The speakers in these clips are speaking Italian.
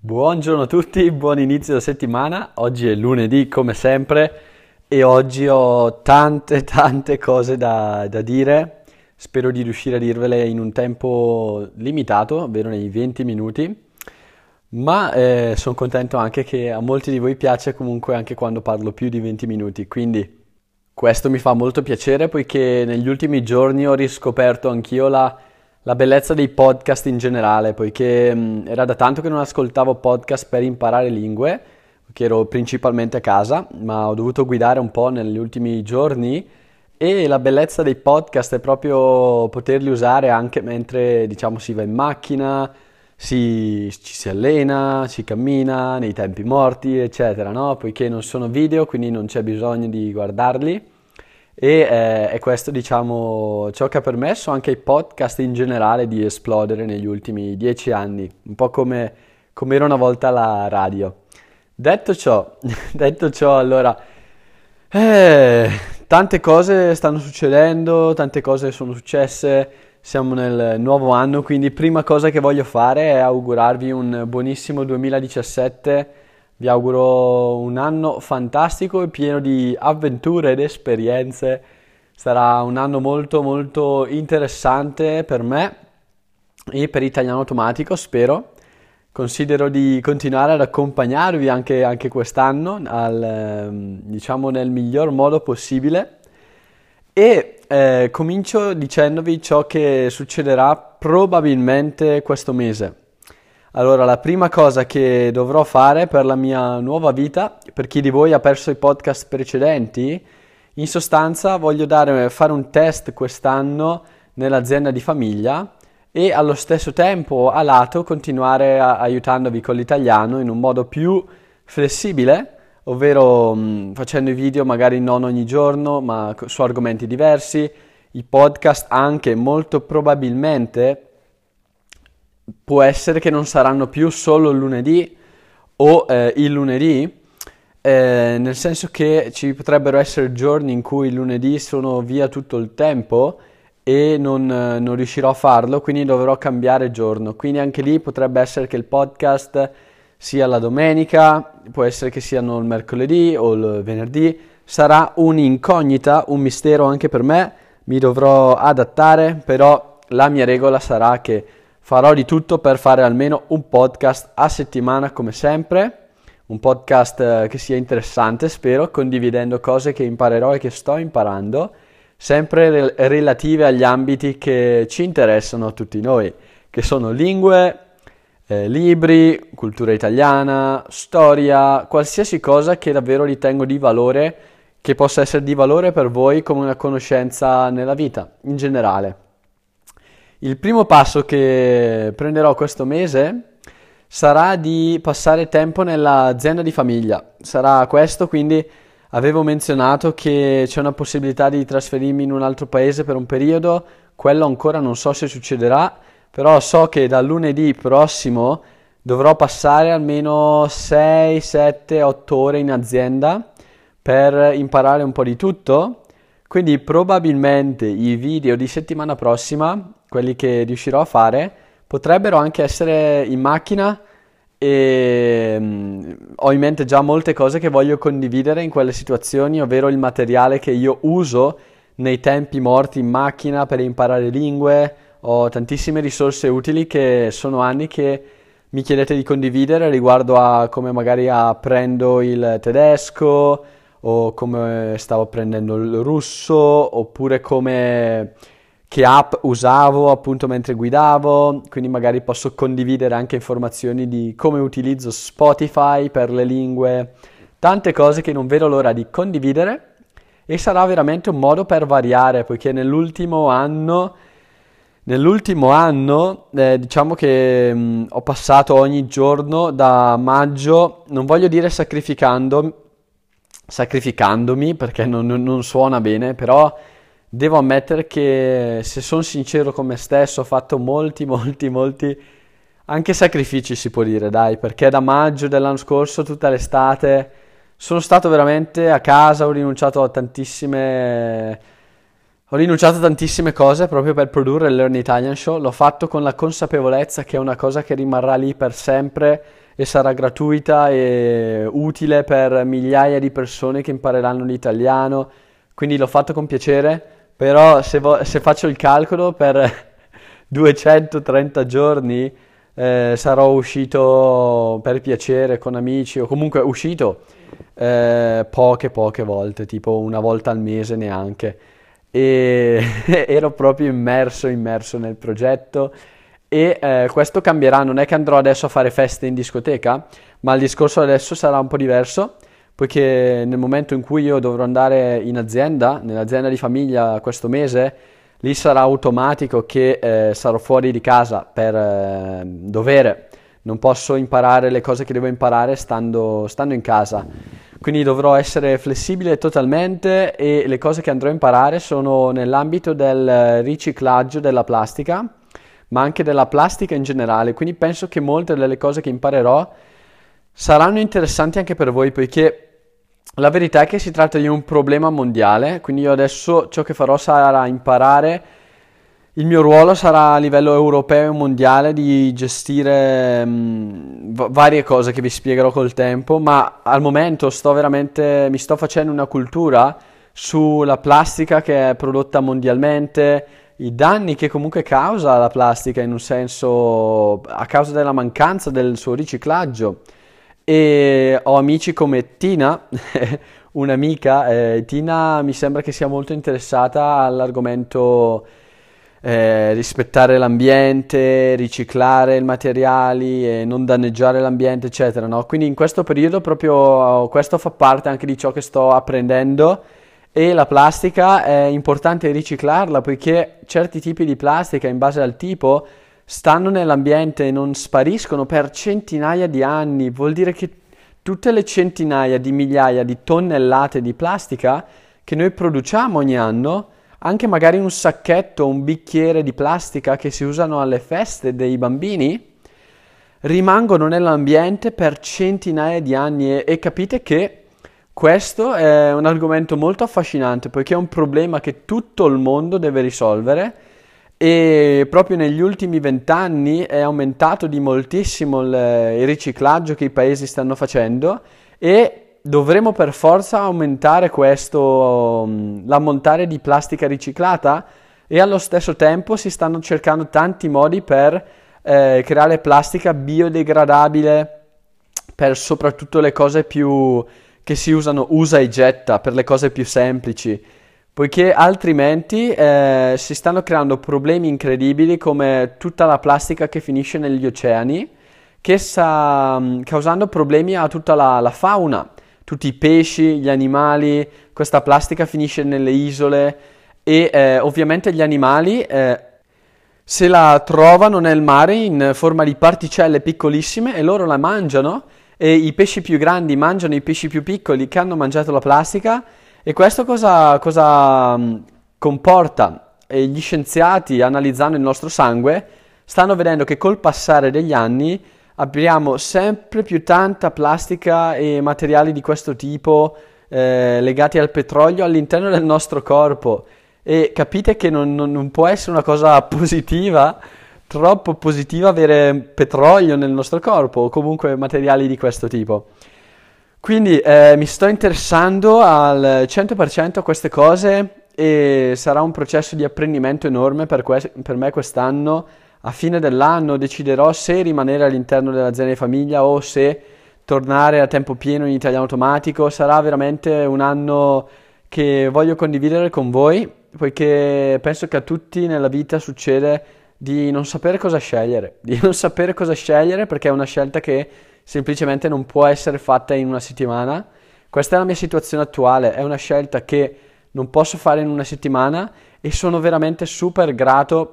Buongiorno a tutti, buon inizio settimana. Oggi è lunedì come sempre e oggi ho tante cose da dire. Spero di riuscire a dirvele in un tempo limitato, ovvero nei 20 minuti. Ma sono contento anche che a molti di voi piace comunque anche quando parlo più di 20 minuti. Quindi questo mi fa molto piacere poiché negli ultimi giorni ho riscoperto anch'io la bellezza dei podcast in generale, poiché era da tanto che non ascoltavo podcast per imparare lingue, che ero principalmente a casa, ma ho dovuto guidare un po' negli ultimi giorni e la bellezza dei podcast è proprio poterli usare anche mentre, diciamo, si va in macchina, ci si allena, si cammina, nei tempi morti, eccetera, no? Poiché non sono video, quindi non c'è bisogno di guardarli. È questo, diciamo, ciò che ha permesso anche ai podcast in generale di esplodere negli ultimi 10 anni, un po' come era una volta la radio. Detto ciò, detto ciò, allora, eh, tante cose stanno succedendo, tante cose sono successe, siamo nel nuovo anno, quindi prima cosa che voglio fare è augurarvi un buonissimo 2017. Vi auguro un anno fantastico e pieno di avventure ed esperienze. Sarà un anno molto interessante per me e per Italiano Automatico, spero. Considero di continuare ad accompagnarvi anche quest'anno, diciamo nel miglior modo possibile. E comincio dicendovi ciò che succederà probabilmente questo mese. Allora, la prima cosa che dovrò fare per la mia nuova vita, per chi di voi ha perso i podcast precedenti, in sostanza voglio fare un test quest'anno nell'azienda di famiglia e allo stesso tempo a lato continuare aiutandovi con l'italiano in un modo più flessibile, ovvero facendo i video magari non ogni giorno, ma su argomenti diversi, i podcast anche molto probabilmente può essere che non saranno più solo il lunedì o il lunedì, nel senso che ci potrebbero essere giorni in cui il lunedì sono via tutto il tempo e non riuscirò a farlo, quindi dovrò cambiare giorno. Quindi anche lì potrebbe essere che il podcast sia la domenica, può essere che siano il mercoledì o il venerdì, sarà un'incognita, un mistero anche per me, mi dovrò adattare, però la mia regola sarà che farò di tutto per fare almeno un podcast a settimana come sempre, un podcast che sia interessante, spero, condividendo cose che imparerò e che sto imparando, sempre relative agli ambiti che ci interessano a tutti noi, che sono lingue, libri, cultura italiana, storia, qualsiasi cosa che davvero ritengo di valore, che possa essere di valore per voi come una conoscenza nella vita, in generale. Il primo passo che prenderò questo mese sarà di passare tempo nell'azienda di famiglia. Sarà questo, quindi avevo menzionato che c'è una possibilità di trasferirmi in un altro paese per un periodo, quello ancora non so se succederà, però so che dal lunedì prossimo dovrò passare almeno 6, 7, 8 ore in azienda per imparare un po' di tutto. Quindi probabilmente i video di settimana prossima, quelli che riuscirò a fare, potrebbero anche essere in macchina e ho in mente già molte cose che voglio condividere in quelle situazioni, ovvero il materiale che io uso nei tempi morti in macchina per imparare lingue. Ho tantissime risorse utili che sono anni che mi chiedete di condividere riguardo a come magari apprendo il tedesco, o come stavo apprendendo il russo, oppure che app usavo appunto mentre guidavo, quindi magari posso condividere anche informazioni di come utilizzo Spotify per le lingue, tante cose che non vedo l'ora di condividere e sarà veramente un modo per variare, poiché nell'ultimo anno, diciamo che ho passato ogni giorno da maggio, non voglio dire sacrificandomi perché non suona bene, però devo ammettere che se sono sincero con me stesso ho fatto molti anche sacrifici si può dire, dai, perché da maggio dell'anno scorso tutta l'estate sono stato veramente a casa, ho rinunciato a tantissime cose proprio per produrre il Learn Italian Show, l'ho fatto con la consapevolezza che è una cosa che rimarrà lì per sempre e sarà gratuita e utile per migliaia di persone che impareranno l'italiano, quindi l'ho fatto con piacere, però se faccio il calcolo per 230 giorni sarò uscito per piacere con amici o comunque uscito poche volte, tipo una volta al mese neanche. E ero proprio immerso nel progetto e questo cambierà, non è che andrò adesso a fare feste in discoteca, ma il discorso adesso sarà un po' diverso, poiché nel momento in cui io dovrò andare in azienda, nell'azienda di famiglia questo mese, lì sarà automatico che sarò fuori di casa per dovere, non posso imparare le cose che devo imparare stando in casa. Quindi dovrò essere flessibile totalmente e le cose che andrò a imparare sono nell'ambito del riciclaggio della plastica, ma anche della plastica in generale. Quindi penso che molte delle cose che imparerò saranno interessanti anche per voi, poiché la verità è che si tratta di un problema mondiale, quindi io adesso ciò che farò sarà imparare, il mio ruolo sarà a livello europeo e mondiale di gestire varie cose che vi spiegherò col tempo, ma al momento mi sto facendo una cultura sulla plastica che è prodotta mondialmente, i danni che comunque causa la plastica in un senso a causa della mancanza del suo riciclaggio. E ho amici come Tina, un'amica, Tina mi sembra che sia molto interessata all'argomento rispettare l'ambiente, riciclare i materiali e non danneggiare l'ambiente, eccetera, no? Quindi in questo periodo proprio questo fa parte anche di ciò che sto apprendendo e la plastica è importante riciclarla poiché certi tipi di plastica in base al tipo stanno nell'ambiente e non spariscono per centinaia di anni. Vuol dire che tutte le centinaia di migliaia di tonnellate di plastica che noi produciamo ogni anno, anche magari un sacchetto, un bicchiere di plastica che si usano alle feste dei bambini, rimangono nell'ambiente per centinaia di anni e capite che questo è un argomento molto affascinante poiché è un problema che tutto il mondo deve risolvere e proprio negli ultimi 20 anni è aumentato di moltissimo il riciclaggio che i paesi stanno facendo e dovremo per forza aumentare questo, l'ammontare di plastica riciclata e allo stesso tempo si stanno cercando tanti modi per creare plastica biodegradabile per soprattutto le cose più che si usano usa e getta, per le cose più semplici. Poiché altrimenti si stanno creando problemi incredibili come tutta la plastica che finisce negli oceani, che sta causando problemi a tutta la fauna, tutti i pesci, gli animali, questa plastica finisce nelle isole e ovviamente gli animali se la trovano nel mare in forma di particelle piccolissime e loro la mangiano e i pesci più grandi mangiano i pesci più piccoli che hanno mangiato la plastica. E questo cosa comporta? E gli scienziati, analizzando il nostro sangue, stanno vedendo che col passare degli anni abbiamo sempre più tanta plastica e materiali di questo tipo legati al petrolio all'interno del nostro corpo. E capite che non può essere una cosa positiva, troppo positiva avere petrolio nel nostro corpo o comunque materiali di questo tipo. Quindi mi sto interessando al 100% a queste cose e sarà un processo di apprendimento enorme per me quest'anno. A fine dell'anno deciderò se rimanere all'interno dell'azienda di famiglia o se tornare a tempo pieno in italiano automatico. Sarà veramente un anno che voglio condividere con voi, poiché penso che a tutti nella vita succede di non sapere cosa scegliere, perché è una scelta che semplicemente non può essere fatta in una settimana. Questa è la mia situazione attuale, è una scelta che non posso fare in una settimana e sono veramente super grato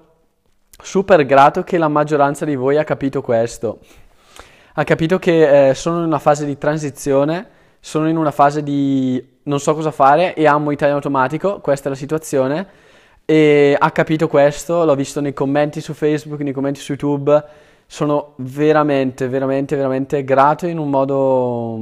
che la maggioranza di voi ha capito questo. Ha capito che sono in una fase di transizione, sono in una fase di non so cosa fare e amo italiano automatico, questa è la situazione. E ha capito questo, l'ho visto nei commenti su Facebook, nei commenti su YouTube. Sono veramente grato in un modo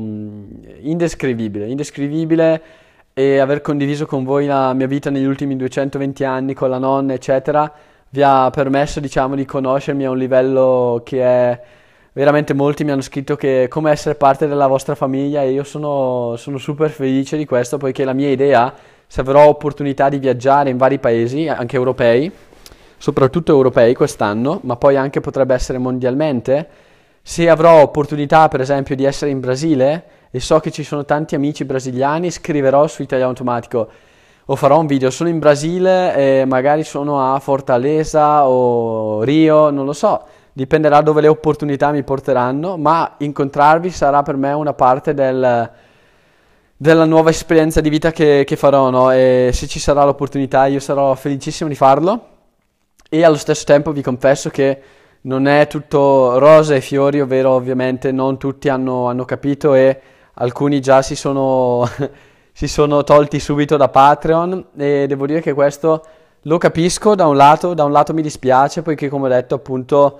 indescrivibile e aver condiviso con voi la mia vita negli ultimi 220 anni con la nonna, eccetera, vi ha permesso, diciamo, di conoscermi a un livello che è veramente molti mi hanno scritto che come essere parte della vostra famiglia e io sono super felice di questo, poiché la mia idea, se avrò opportunità di viaggiare in vari paesi, anche europei, soprattutto europei quest'anno, ma poi anche potrebbe essere mondialmente, se avrò opportunità per esempio di essere in Brasile e so che ci sono tanti amici brasiliani, scriverò su Italiano Automatico o farò un video, sono in Brasile e magari sono a Fortaleza o Rio, non lo so, dipenderà dove le opportunità mi porteranno, ma incontrarvi sarà per me una parte della nuova esperienza di vita che farò, no? E se ci sarà l'opportunità io sarò felicissimo di farlo e allo stesso tempo vi confesso che non è tutto rose e fiori, ovvero ovviamente non tutti hanno capito e alcuni già si sono tolti subito da Patreon e devo dire che questo lo capisco da un lato mi dispiace poiché come ho detto appunto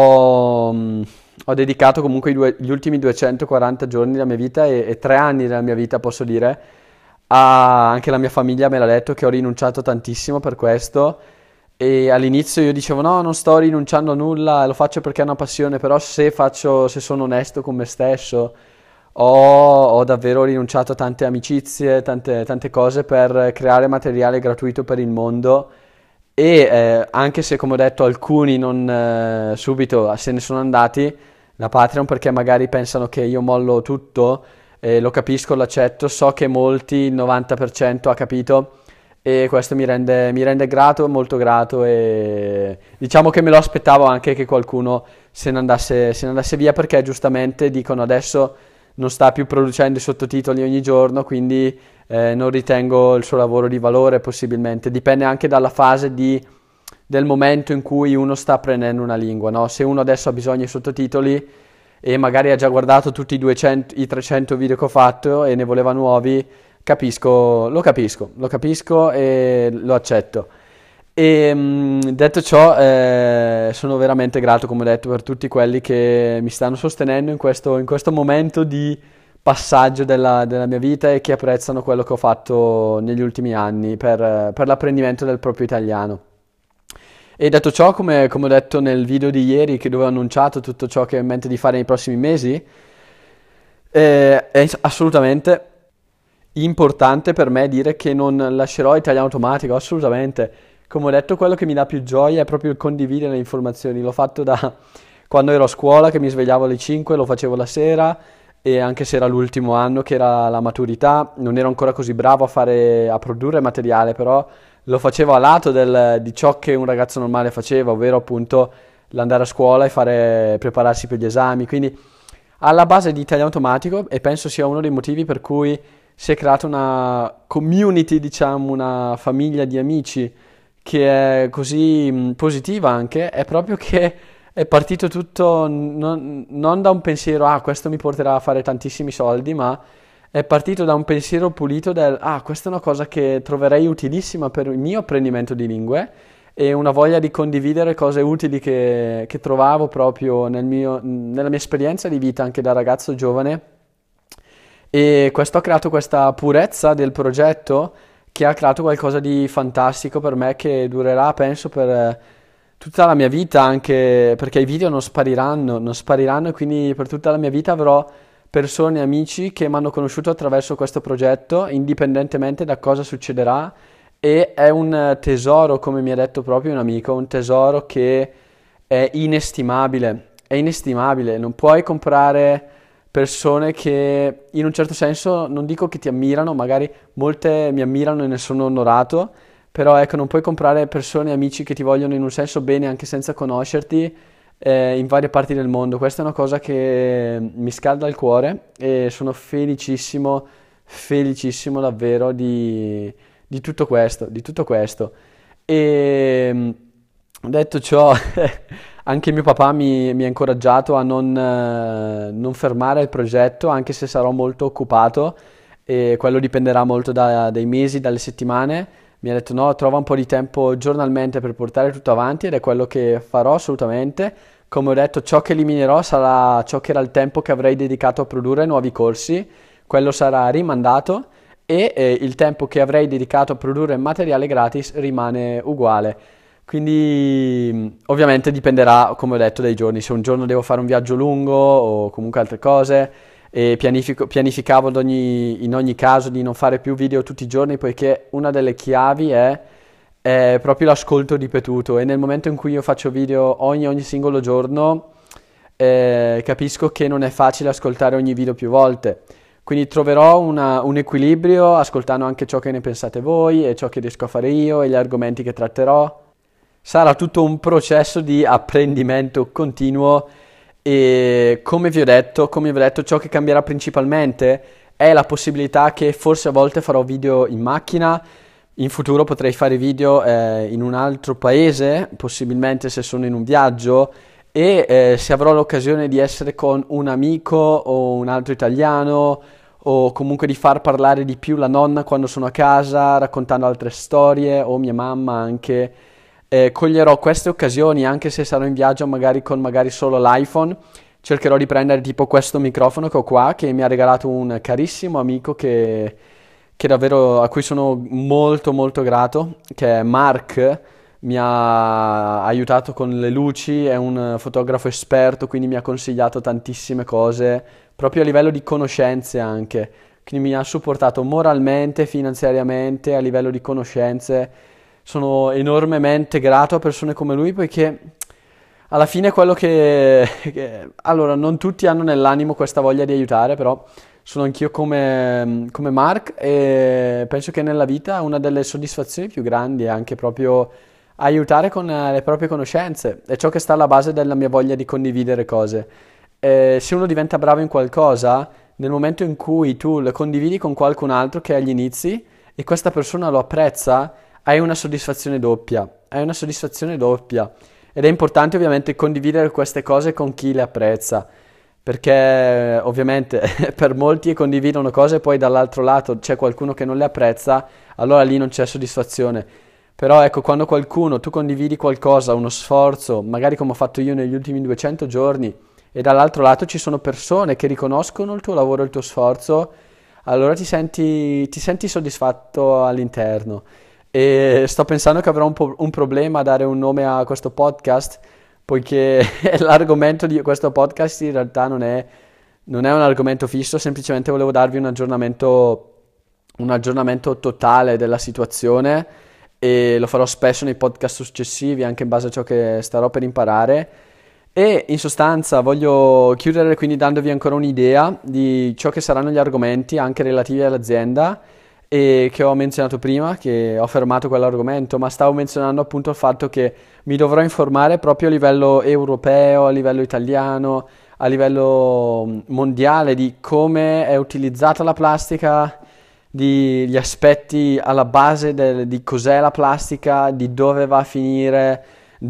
ho dedicato comunque gli ultimi 240 giorni della mia vita e 3 anni della mia vita posso dire, anche la mia famiglia me l'ha detto che ho rinunciato tantissimo per questo e all'inizio io dicevo no, non sto rinunciando a nulla, lo faccio perché è una passione, però se sono onesto con me stesso, ho davvero rinunciato a tante amicizie, tante cose per creare materiale gratuito per il mondo e anche se come ho detto alcuni non subito se ne sono andati da Patreon perché magari pensano che io mollo tutto, lo capisco, lo accetto, so che molti, il 90% ha capito e questo mi rende grato, molto grato e diciamo che me lo aspettavo anche che qualcuno se ne andasse via perché giustamente dicono adesso non sta più producendo i sottotitoli ogni giorno, quindi non ritengo il suo lavoro di valore possibilmente. Dipende anche dalla fase del momento in cui uno sta apprendendo una lingua, no? Se uno adesso ha bisogno di sottotitoli e magari ha già guardato tutti i 300 video che ho fatto e ne voleva nuovi, lo capisco e lo accetto. E detto ciò, sono veramente grato, come ho detto, per tutti quelli che mi stanno sostenendo in questo momento di passaggio della mia vita e che apprezzano quello che ho fatto negli ultimi anni per l'apprendimento del proprio italiano. E detto ciò, come ho detto nel video di ieri, dove ho annunciato tutto ciò che ho in mente di fare nei prossimi mesi, è assolutamente importante per me dire che non lascerò Italiano Automatico, assolutamente. Come ho detto, quello che mi dà più gioia è proprio il condividere le informazioni. L'ho fatto da quando ero a scuola, che mi svegliavo alle 5, lo facevo la sera, e anche se era l'ultimo anno, che era la maturità, non ero ancora così bravo a produrre materiale, però lo facevo a lato di ciò che un ragazzo normale faceva, ovvero appunto l'andare a scuola e prepararsi per gli esami. Quindi alla base di Italiano Automatico, e penso sia uno dei motivi per cui si è creata una community, diciamo, una famiglia di amici che è così positiva anche, è proprio che è partito tutto non da un pensiero, ah, questo mi porterà a fare tantissimi soldi, ma è partito da un pensiero pulito questa è una cosa che troverei utilissima per il mio apprendimento di lingue e una voglia di condividere cose utili che trovavo proprio nella mia esperienza di vita anche da ragazzo giovane e questo ha creato questa purezza del progetto che ha creato qualcosa di fantastico per me che durerà, penso, per tutta la mia vita, anche perché i video non spariranno e quindi per tutta la mia vita avrò persone, amici che mi hanno conosciuto attraverso questo progetto, indipendentemente da cosa succederà e è un tesoro, come mi ha detto proprio un amico, un tesoro che è inestimabile, non puoi comprare persone che in un certo senso non dico che ti ammirano, magari molte mi ammirano e ne sono onorato, però ecco, non puoi comprare persone, amici che ti vogliono in un senso bene anche senza conoscerti in varie parti del mondo. Questa è una cosa che mi scalda il cuore e sono felicissimo, felicissimo davvero di tutto questo, di tutto questo. E detto ciò, anche mio papà mi ha incoraggiato a non fermare il progetto, anche se sarò molto occupato e quello dipenderà molto dai mesi, dalle settimane. Mi ha detto no, trova un po' di tempo giornalmente per portare tutto avanti ed è quello che farò assolutamente. Come ho detto, ciò che eliminerò sarà ciò che era il tempo che avrei dedicato a produrre nuovi corsi, quello sarà rimandato e il tempo che avrei dedicato a produrre materiale gratis rimane uguale. Quindi ovviamente dipenderà, come ho detto, dai giorni. Se un giorno devo fare un viaggio lungo o comunque altre cose e pianificavo in ogni caso di non fare più video tutti i giorni, poiché una delle chiavi è proprio l'ascolto ripetuto, e nel momento in cui io faccio video ogni singolo giorno, capisco che non è facile ascoltare ogni video più volte. Quindi troverò un equilibrio ascoltando anche ciò che ne pensate voi e ciò che riesco a fare io e gli argomenti che tratterò. Sarà tutto un processo di apprendimento continuo, e come vi ho detto, ciò che cambierà principalmente è la possibilità che forse a volte farò video in macchina. In futuro potrei fare video in un altro paese, possibilmente se sono in un viaggio, e se avrò l'occasione di essere con un amico o un altro italiano, o comunque di far parlare di più la nonna quando sono a casa, raccontando altre storie, o mia mamma anche. Coglierò queste occasioni anche se sarò in viaggio magari solo l'iPhone. Cercherò di prendere tipo questo microfono che ho qua, che mi ha regalato un carissimo amico che davvero, a cui sono molto molto grato, che è Mark. Mi ha aiutato con le luci, è un fotografo esperto, quindi mi ha consigliato tantissime cose, proprio a livello di conoscenze anche. Quindi mi ha supportato moralmente, finanziariamente, a livello di conoscenze. Sono enormemente grato a persone come lui, poiché alla fine quello allora, non tutti hanno nell'animo questa voglia di aiutare, però sono anch'io come Mark, e penso che nella vita una delle soddisfazioni più grandi è anche proprio aiutare con le proprie conoscenze. È ciò che sta alla base della mia voglia di condividere cose. Se uno diventa bravo in qualcosa, nel momento in cui tu lo condividi con qualcun altro che è agli inizi e questa persona lo apprezza, hai una soddisfazione doppia. Hai una soddisfazione doppia. Ed è importante ovviamente condividere queste cose con chi le apprezza, perché ovviamente per molti condividono cose e poi dall'altro lato c'è qualcuno che non le apprezza, allora lì non c'è soddisfazione. Però ecco, quando tu condividi qualcosa, uno sforzo, magari come ho fatto io negli ultimi 200 giorni, e dall'altro lato ci sono persone che riconoscono il tuo lavoro e il tuo sforzo, allora ti senti soddisfatto all'interno. E sto pensando che avrò un problema a dare un nome a questo podcast, poiché l'argomento di questo podcast in realtà non è un argomento fisso, semplicemente volevo darvi un aggiornamento totale della situazione, e lo farò spesso nei podcast successivi, anche in base a ciò che starò per imparare. E in sostanza voglio chiudere quindi dandovi ancora un'idea di ciò che saranno gli argomenti anche relativi all'azienda, e che ho menzionato prima, che ho fermato quell'argomento, ma stavo menzionando appunto il fatto che mi dovrò informare proprio a livello europeo, a livello italiano, a livello mondiale, di come è utilizzata la plastica, di gli aspetti alla base di cos'è la plastica, di dove va a finire,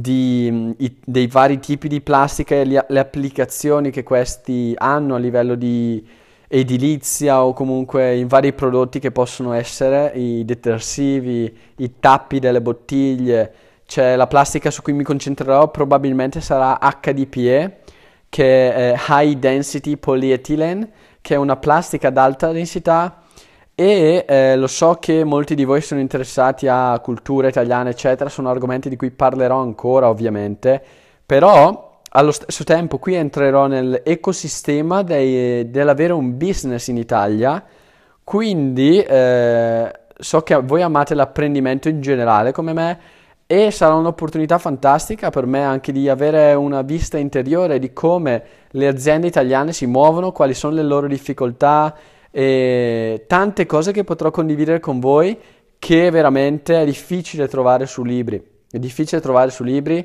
dei vari tipi di plastica e le applicazioni che questi hanno a livello di edilizia, o comunque in vari prodotti che possono essere i detersivi, i tappi delle bottiglie. C'è la plastica su cui mi concentrerò, probabilmente sarà HDPE, che è High Density Polyethylene, che è una plastica ad alta densità. E lo so che molti di voi sono interessati a cultura italiana, eccetera, sono argomenti di cui parlerò ancora ovviamente, però allo stesso tempo qui entrerò nell'ecosistema dell'avere un business in Italia, quindi so che voi amate l'apprendimento in generale come me, e sarà un'opportunità fantastica per me anche di avere una vista interiore di come le aziende italiane si muovono, quali sono le loro difficoltà, e tante cose che potrò condividere con voi, che veramente è difficile trovare su libri. È difficile trovare su libri,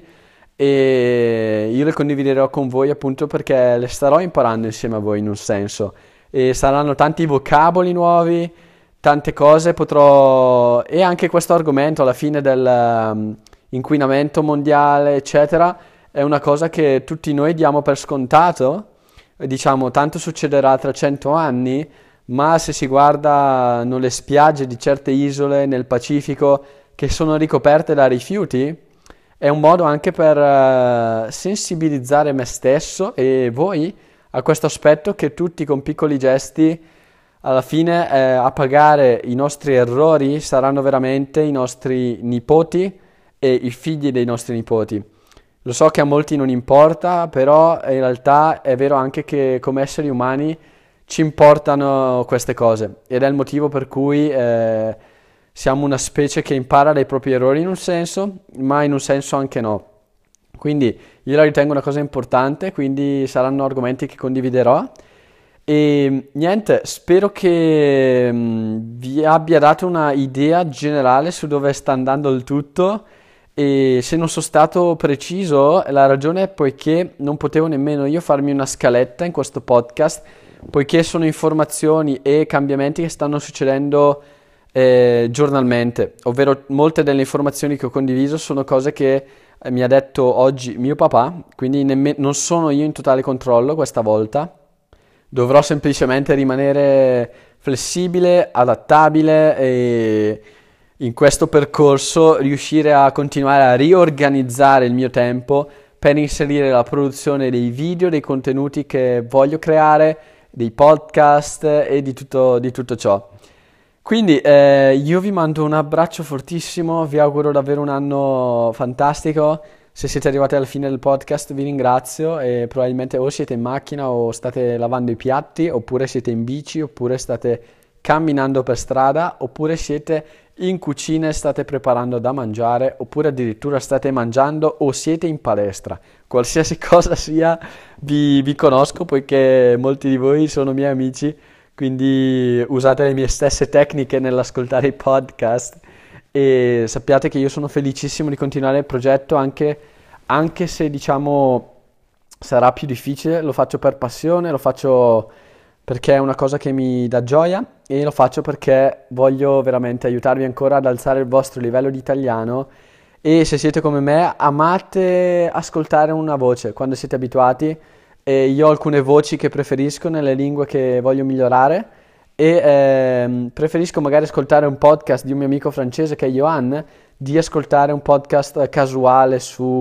e io le condividerò con voi appunto perché le starò imparando insieme a voi in un senso, e saranno tanti vocaboli nuovi, tante cose e anche questo argomento alla fine del inquinamento mondiale eccetera è una cosa che tutti noi diamo per scontato, e diciamo tanto succederà tra 100 anni, ma se si guardano le spiagge di certe isole nel Pacifico che sono ricoperte da rifiuti, è un modo anche per sensibilizzare me stesso e voi a questo aspetto, che tutti con piccoli gesti alla fine a pagare i nostri errori saranno veramente i nostri nipoti e i figli dei nostri nipoti. Lo so che a molti non importa, però in realtà è vero anche che come esseri umani ci importano queste cose ed è il motivo per cui siamo una specie che impara dai propri errori in un senso, ma in un senso anche no. Quindi io la ritengo una cosa importante, quindi saranno argomenti che condividerò. E niente, spero che vi abbia dato una idea generale su dove sta andando il tutto e se non sono stato preciso, la ragione è poiché non potevo nemmeno io farmi una scaletta in questo podcast, poiché sono informazioni e cambiamenti che stanno succedendo giornalmente, ovvero molte delle informazioni che ho condiviso sono cose che mi ha detto oggi mio papà, quindi non sono io in totale controllo questa volta. Dovrò semplicemente rimanere flessibile, adattabile e in questo percorso riuscire a continuare a riorganizzare il mio tempo per inserire la produzione dei video, dei contenuti che voglio creare, dei podcast e di tutto ciò. Quindi io vi mando un abbraccio fortissimo, vi auguro davvero un anno fantastico. Se siete arrivati alla fine del podcast vi ringrazio e probabilmente o siete in macchina o state lavando i piatti, oppure siete in bici, oppure state camminando per strada, oppure siete in cucina e state preparando da mangiare, oppure addirittura state mangiando o siete in palestra. Qualsiasi cosa sia, vi conosco poiché molti di voi sono miei amici, quindi usate le mie stesse tecniche nell'ascoltare i podcast e sappiate che io sono felicissimo di continuare il progetto anche se diciamo sarà più difficile, lo faccio per passione, lo faccio perché è una cosa che mi dà gioia e lo faccio perché voglio veramente aiutarvi ancora ad alzare il vostro livello di italiano e se siete come me amate ascoltare una voce quando siete abituati e io ho alcune voci che preferisco nelle lingue che voglio migliorare e preferisco magari ascoltare un podcast di un mio amico francese che è Johan di ascoltare un podcast casuale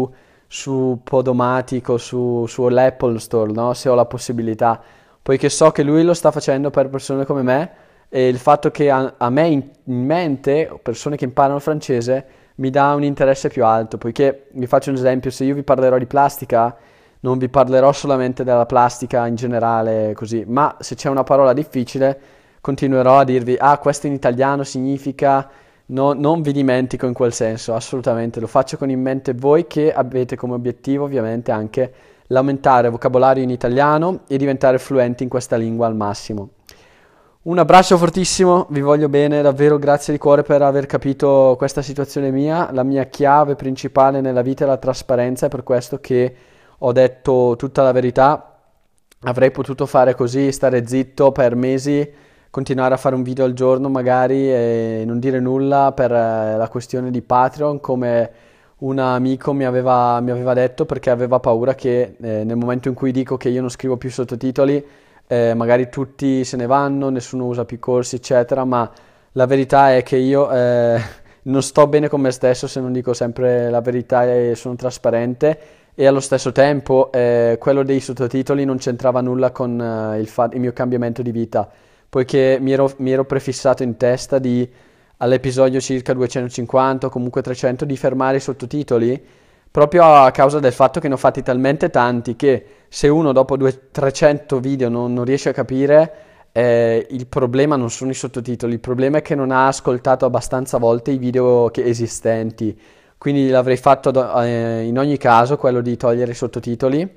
su Podomatic sull'Apple Store, no? Se ho la possibilità, poiché so che lui lo sta facendo per persone come me e il fatto che a me in mente, persone che imparano il francese, mi dà un interesse più alto, poiché vi faccio un esempio, se io vi parlerò di plastica, non vi parlerò solamente della plastica in generale così, ma se c'è una parola difficile continuerò a dirvi, questo in italiano significa, no, non vi dimentico in quel senso, assolutamente, lo faccio con in mente voi che avete come obiettivo ovviamente anche l'aumentare vocabolario in italiano e diventare fluenti in questa lingua al massimo. Un abbraccio fortissimo, vi voglio bene, davvero grazie di cuore per aver capito questa situazione mia, la mia chiave principale nella vita è la trasparenza, è per questo che ho detto tutta la verità, avrei potuto fare così, stare zitto per mesi, continuare a fare un video al giorno magari e non dire nulla per la questione di Patreon come un amico mi aveva detto perché aveva paura che nel momento in cui dico che io non scrivo più sottotitoli magari tutti se ne vanno, nessuno usa più corsi eccetera, ma la verità è che io non sto bene con me stesso se non dico sempre la verità e sono trasparente e allo stesso tempo quello dei sottotitoli non c'entrava nulla con il mio cambiamento di vita, poiché mi ero prefissato in testa all'episodio circa 250 o comunque 300 di fermare i sottotitoli proprio a causa del fatto che ne ho fatti talmente tanti che se uno dopo 300 video non riesce a capire il problema non sono i sottotitoli, il problema è che non ha ascoltato abbastanza volte i video esistenti, quindi l'avrei fatto in ogni caso quello di togliere i sottotitoli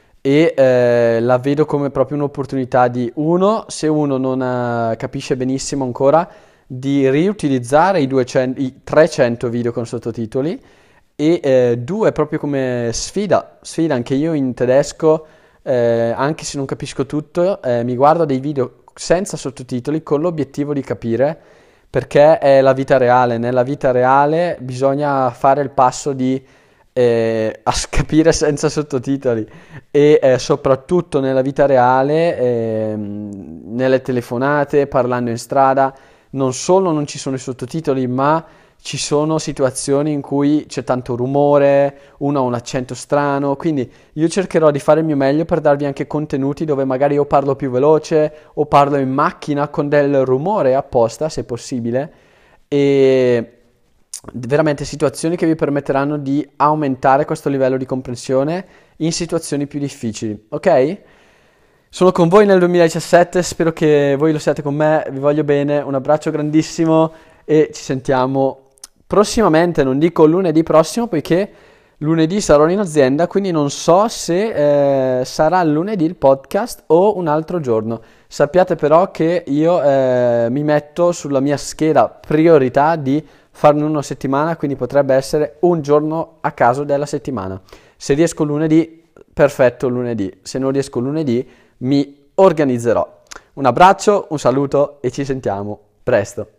e la vedo come proprio un'opportunità se uno non capisce benissimo ancora, di riutilizzare i 300 video con sottotitoli e due, proprio come sfida anche io in tedesco, anche se non capisco tutto, mi guardo dei video senza sottotitoli con l'obiettivo di capire perché è la vita reale, nella vita reale bisogna fare il passo di a capire senza sottotitoli e soprattutto nella vita reale, nelle telefonate, parlando in strada, non solo non ci sono i sottotitoli, ma ci sono situazioni in cui c'è tanto rumore, uno ha un accento strano, quindi io cercherò di fare il mio meglio per darvi anche contenuti dove magari io parlo più veloce o parlo in macchina con del rumore apposta, se possibile, e veramente situazioni che vi permetteranno di aumentare questo livello di comprensione in situazioni più difficili, ok? Sono con voi nel 2017, spero che voi lo siate con me, vi voglio bene, un abbraccio grandissimo e ci sentiamo prossimamente, non dico lunedì prossimo, poiché lunedì sarò in azienda, quindi non so se sarà lunedì il podcast o un altro giorno. Sappiate però che io mi metto sulla mia scheda priorità di farne uno a settimana, quindi potrebbe essere un giorno a caso della settimana. Se riesco lunedì, perfetto lunedì. Se non riesco lunedì, mi organizzerò. Un abbraccio, un saluto e ci sentiamo presto.